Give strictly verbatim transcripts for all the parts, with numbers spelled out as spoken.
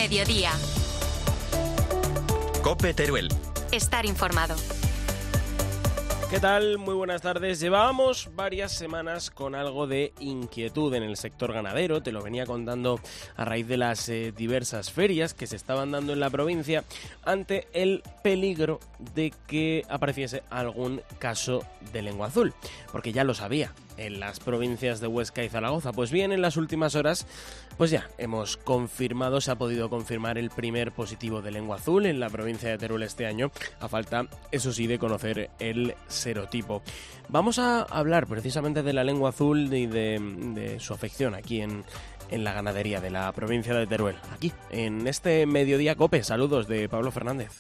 mediodía. COPE Teruel. Estar informado. ¿Qué tal? Muy buenas tardes. Llevábamos varias semanas con algo de inquietud en el sector ganadero. Te lo venía contando a raíz de las eh, diversas ferias que se estaban dando en la provincia ante el peligro de que apareciese algún caso de lengua azul, porque ya lo sabía en las provincias de Huesca y Zaragoza. Pues bien, en las últimas horas, pues ya hemos confirmado, se ha podido confirmar el primer positivo de lengua azul en la provincia de Teruel este año, a falta, eso sí, de conocer el serotipo. Vamos a hablar precisamente de la lengua azul y de, de su afección aquí en, en la ganadería de la provincia de Teruel, aquí, en este Mediodía COPE. Saludos de Pablo Fernández.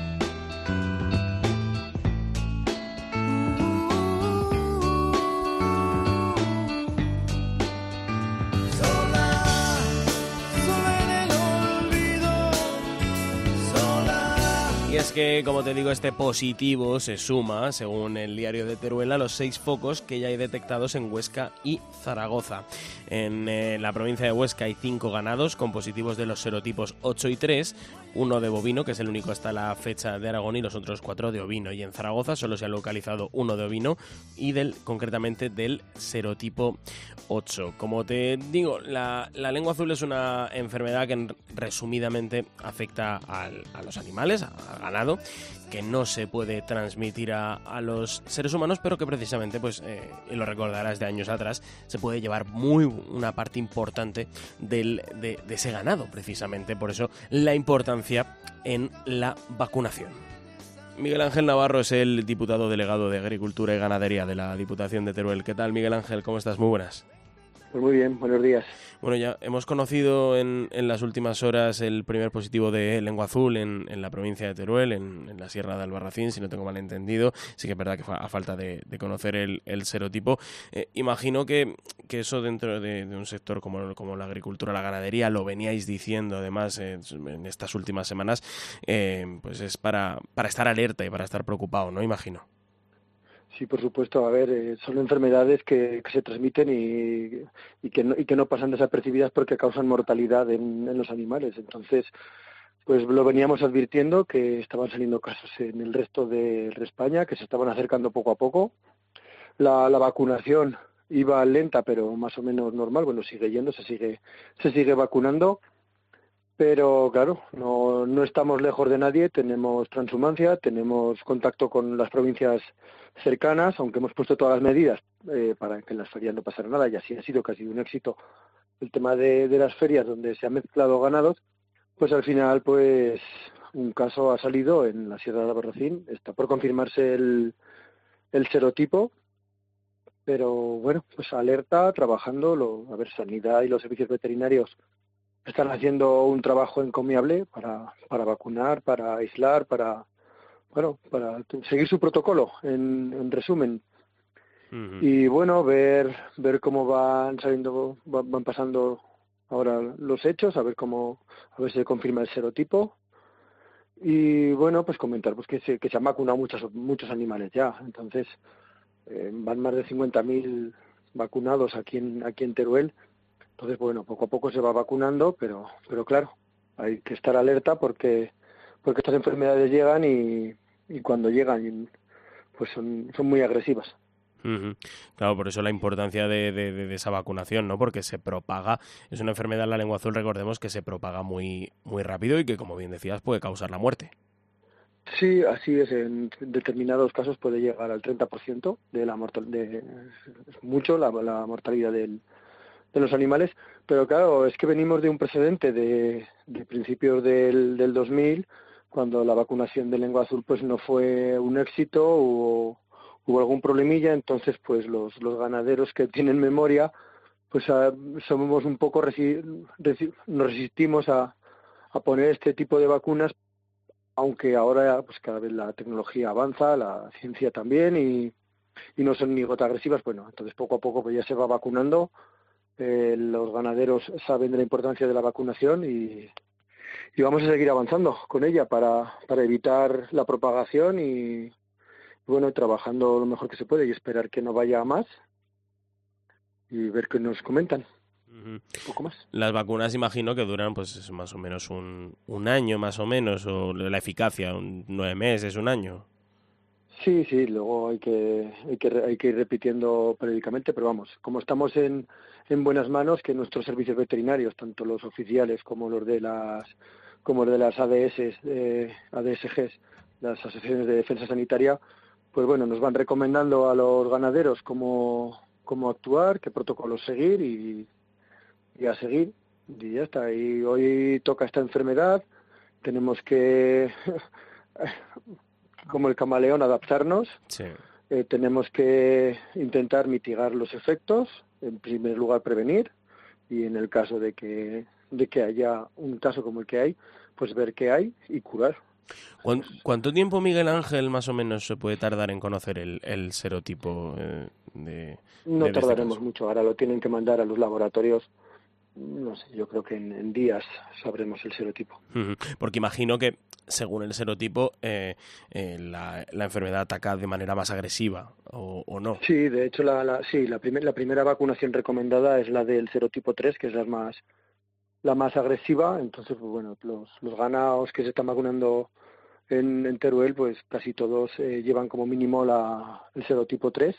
Y es que, como te digo, este positivo se suma, según el diario de Teruel, a los seis focos que ya hay detectados en Huesca y Zaragoza. En eh, la provincia de Huesca hay cinco ganados con positivos de los serotipos ocho y tres, uno de bovino, que es el único hasta la fecha de Aragón, y los otros cuatro de ovino. Y en Zaragoza solo se ha localizado uno de ovino y del, concretamente del serotipo ocho. Como te digo, la, la lengua azul es una enfermedad que resumidamente afecta al, a los animales, al ganado, que no se puede transmitir a, a los seres humanos, pero que precisamente, pues, eh, y lo recordarás de años atrás, se puede llevar muy una parte importante del, de, de ese ganado, precisamente. Por eso la importancia en la vacunación. Miguel Ángel Navarro es el diputado delegado de Agricultura y Ganadería de la Diputación de Teruel. ¿Qué tal, Miguel Ángel? ¿Cómo estás? Muy buenas. Pues muy bien, buenos días. Bueno, ya hemos conocido en, en las últimas horas el primer positivo de lengua azul en, en la provincia de Teruel, en, en la Sierra de Albarracín, si no tengo mal entendido. Sí que es verdad que fa, a falta de, de conocer el, el serotipo. Eh, imagino que, que eso dentro de, de un sector como, como la agricultura, la ganadería, lo veníais diciendo además eh, en estas últimas semanas, eh, pues es para, para estar alerta y para estar preocupado, ¿no? Imagino. Sí, por supuesto. A ver, eh, son enfermedades que, que se transmiten y, y, que no, y que no pasan desapercibidas porque causan mortalidad en, en los animales. Entonces, pues lo veníamos advirtiendo que estaban saliendo casos en el resto de España, que se estaban acercando poco a poco. La, la vacunación iba lenta, pero más o menos normal. Bueno, sigue yendo, se sigue, se sigue vacunando. Pero claro, no, no estamos lejos de nadie, tenemos transhumancia, tenemos contacto con las provincias cercanas, aunque hemos puesto todas las medidas eh, para que en las ferias no pasara nada, y así ha sido, que ha sido un éxito el tema de, de las ferias donde se han mezclado ganados. Pues al final, pues un caso ha salido en la Sierra de Albarracín, está por confirmarse el, el serotipo, pero bueno, pues alerta, trabajando, lo, a ver, Sanidad y los servicios veterinarios están haciendo un trabajo encomiable para, para vacunar, para aislar, para bueno, para seguir su protocolo, en, en resumen. Uh-huh. Y bueno, ver ver cómo van saliendo, van pasando ahora los hechos, a ver cómo, a ver si se confirma el serotipo. Y bueno, pues comentar pues que se, que se han vacunado muchos muchos animales ya. Entonces, eh, van más de cincuenta mil vacunados aquí en aquí en Teruel. Entonces, bueno, poco a poco se va vacunando, pero pero claro, hay que estar alerta porque porque estas enfermedades llegan y, y cuando llegan, pues son, son muy agresivas. Uh-huh. Claro, por eso la importancia de, de, de esa vacunación, ¿no? Porque se propaga, es una enfermedad, la lengua azul, recordemos que se propaga muy, muy rápido y que, como bien decías, puede causar la muerte. Sí, así es. En determinados casos puede llegar al treinta por ciento de la mortalidad, es mucho la, la mortalidad del de los animales, pero claro, es que venimos de un precedente de, de principios del, del dos mil, cuando la vacunación de lengua azul pues no fue un éxito, hubo, hubo algún problemilla, entonces pues los, los ganaderos que tienen memoria, pues a, somos un poco, resi, resi, nos resistimos a, a poner este tipo de vacunas, aunque ahora pues cada vez la tecnología avanza, la ciencia también, y, y no son ni gota agresivas. Bueno, entonces poco a poco pues ya se va vacunando. Eh, los ganaderos saben de la importancia de la vacunación y, y vamos a seguir avanzando con ella para, para evitar la propagación y, bueno, trabajando lo mejor que se puede y esperar que no vaya a más y ver qué nos comentan. Uh-huh. Un poco más. Las vacunas imagino que duran pues más o menos un, un año, más o menos, o la eficacia, un, nueve meses, un año. Sí, sí, luego hay que, hay que hay que ir repitiendo periódicamente, pero vamos, como estamos en, en buenas manos, que nuestros servicios veterinarios, tanto los oficiales como los de las como los de las A D S, eh, A D S Gs, las asociaciones de defensa sanitaria, pues bueno, nos van recomendando a los ganaderos cómo, cómo actuar, qué protocolos seguir y, y a seguir, y ya está. Y hoy toca esta enfermedad, tenemos que como el camaleón, adaptarnos. Sí. Eh, tenemos que intentar mitigar los efectos, en primer lugar prevenir, y en el caso de que de que haya un caso como el que hay, pues ver qué hay y curar. ¿Cuánto, ¿Cuánto tiempo, Miguel Ángel, más o menos se puede tardar en conocer el, el serotipo eh, de No de tardaremos este mucho, ahora lo tienen que mandar a los laboratorios. No sé, yo creo que en, en días sabremos el serotipo. Porque imagino que, según el serotipo, eh, eh, la, la enfermedad ataca de manera más agresiva, ¿o, o no? Sí, de hecho, la, la, sí, la, primer, la primera vacunación recomendada es la del serotipo tres, que es la más la más agresiva. Entonces, pues bueno, los, los ganados que se están vacunando en, en Teruel, pues casi todos eh, llevan como mínimo la, el serotipo tres.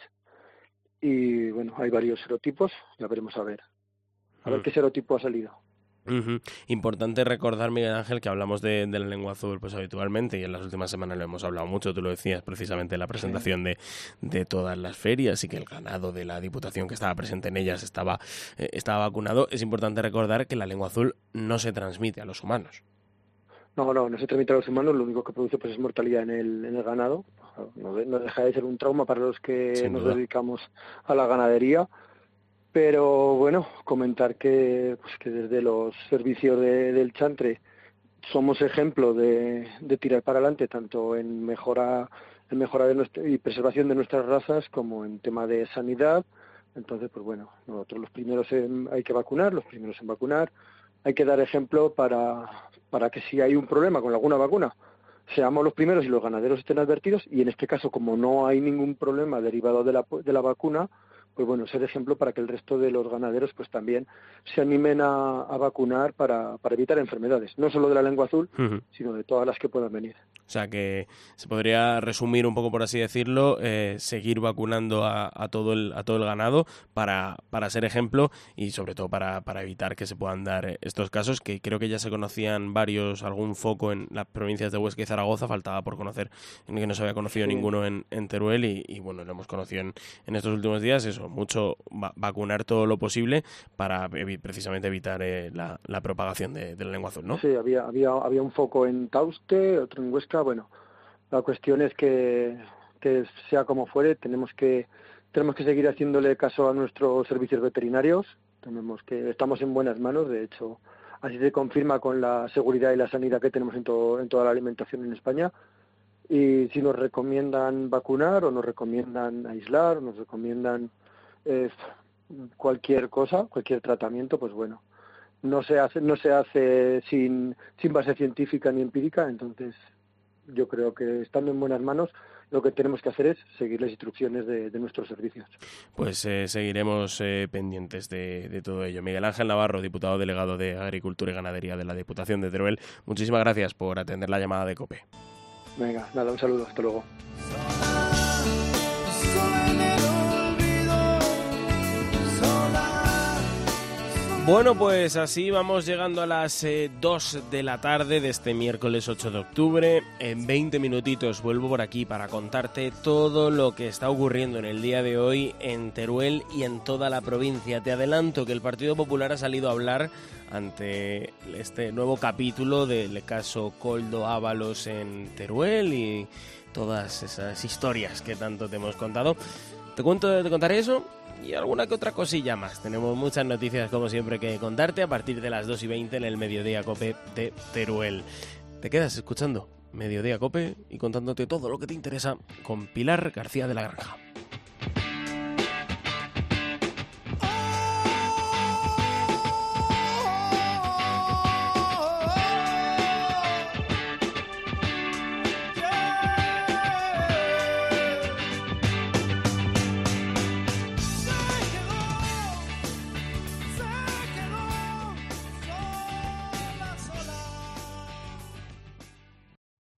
Y bueno, hay varios serotipos, ya veremos a ver. A ver qué serotipo ha salido. Uh-huh. Importante recordar, Miguel Ángel, que hablamos de, de la lengua azul pues habitualmente, y en las últimas semanas lo hemos hablado mucho, tú lo decías precisamente en la presentación sí. de, de todas las ferias, y que el ganado de la Diputación que estaba presente en ellas estaba, eh, estaba vacunado. Es importante recordar que la lengua azul no se transmite a los humanos. No, no, no se transmite a los humanos, lo único que produce pues es mortalidad en el, en el ganado. No, no deja de ser un trauma para los que Sin nos duda. dedicamos a la ganadería. Pero bueno, comentar que pues que desde los servicios de, del Chantre somos ejemplo de, de tirar para adelante, tanto en mejora, en mejora de nuestra, y preservación de nuestras razas, como en tema de sanidad. Entonces, pues bueno, nosotros los primeros en, hay que vacunar, los primeros en vacunar. Hay que dar ejemplo para, para que si hay un problema con alguna vacuna, seamos los primeros y los ganaderos estén advertidos. Y en este caso, como no hay ningún problema derivado de la, de la vacuna, pues bueno, ser ejemplo para que el resto de los ganaderos pues también se animen a, a vacunar para, para evitar enfermedades, no solo de la lengua azul, uh-huh. sino de todas las que puedan venir. O sea que se podría resumir un poco, por así decirlo, eh, seguir vacunando a, a todo el a todo el ganado para, para ser ejemplo y sobre todo para, para evitar que se puedan dar estos casos, que creo que ya se conocían varios, algún foco en las provincias de Huesca y Zaragoza, faltaba por conocer, en que no se había conocido sí. ninguno en, en Teruel y, y bueno, lo hemos conocido en, en estos últimos días, eso, mucho va, vacunar todo lo posible para evi- precisamente evitar eh, la, la propagación de, de la lengua azul, ¿no? Sí, había, había, había un foco en Tauste, otro en Huesca. Bueno, la cuestión es que, que sea como fuere, tenemos que tenemos que seguir haciéndole caso a nuestros servicios veterinarios. Tenemos que estamos en buenas manos, de hecho, así se confirma con la seguridad y la sanidad que tenemos en todo en toda la alimentación en España. Y si nos recomiendan vacunar o nos recomiendan aislar, o nos recomiendan eh, cualquier cosa, cualquier tratamiento, pues bueno, no se hace no se hace sin sin base científica ni empírica. Entonces yo creo que estando en buenas manos lo que tenemos que hacer es seguir las instrucciones de, de nuestros servicios. Pues eh, seguiremos eh, pendientes de, de todo ello. Miguel Ángel Navarro, diputado delegado de Agricultura y Ganadería de la Diputación de Teruel, muchísimas gracias por atender la llamada de COPE. Venga, nada, un saludo, hasta luego. Bueno, pues así vamos llegando a las eh, dos de la tarde de este miércoles ocho de octubre. En veinte minutitos vuelvo por aquí para contarte todo lo que está ocurriendo en el día de hoy en Teruel y en toda la provincia. Te adelanto que el Partido Popular ha salido a hablar ante este nuevo capítulo del caso Koldo Ábalos en Teruel y todas esas historias que tanto te hemos contado. Te cuento, te contaré eso y alguna que otra cosilla más. Tenemos muchas noticias como siempre que contarte a partir de las dos y veinte en el Mediodía Cope de Teruel. Te quedas escuchando Mediodía Cope y contándote todo lo que te interesa con Pilar García de la Granja.